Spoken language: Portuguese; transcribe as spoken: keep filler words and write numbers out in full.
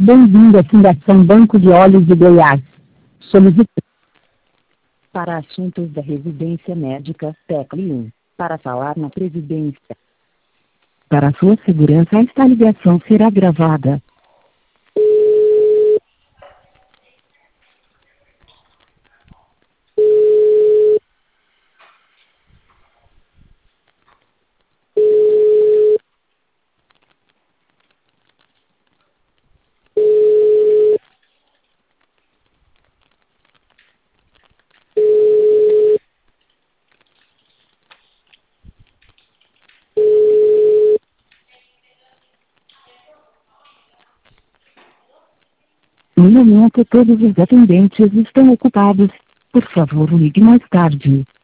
Bem-vindo à Fundação Banco de Olhos de Goiás. Solicite Para assuntos da residência médica, tecle um. Para falar na presidência. Para sua segurança, esta ligação será gravada. No momento, todos os atendentes estão ocupados. Por favor, ligue mais tarde.